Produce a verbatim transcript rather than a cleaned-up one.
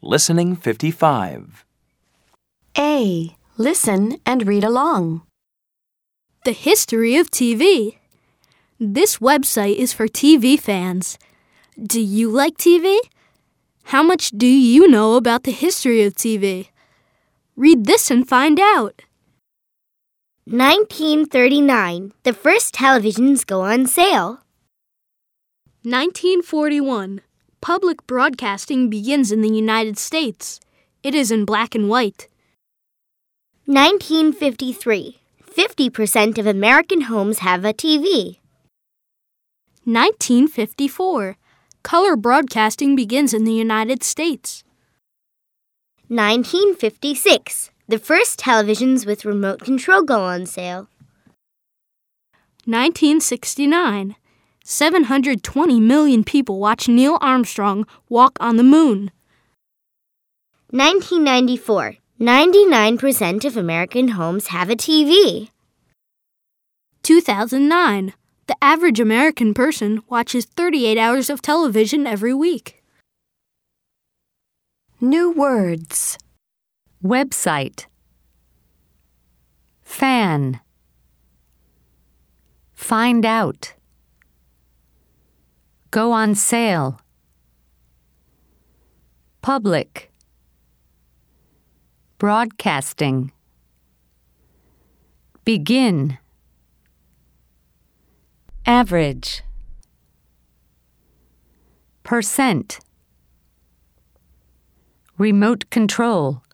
Listening fifty-five. A. Listen and read along. The history of T V. This website is for T V fans. Do you like T V? How much do you know about the history of T V? Read this and find out. nineteen thirty-nine. The first televisions go on sale. nineteen forty-one. Public broadcasting begins in the United States. It is in black and white. nineteen fifty-three. fifty percent of American homes have a T V. nineteen fifty-four. Color broadcasting begins in the United States. nineteen fifty-six. The first televisions with remote control go on sale. nineteen sixty-nine. seven hundred twenty million people watch Neil Armstrong walk on the moon. nineteen ninety-four. ninety-nine percent of American homes have a T V. two thousand nine. The average American person watches thirty-eight hours of television every week. New words. Website. Fan. Find out. Go on sale. Public. Broadcasting. Begin. Average. Percent. Remote control.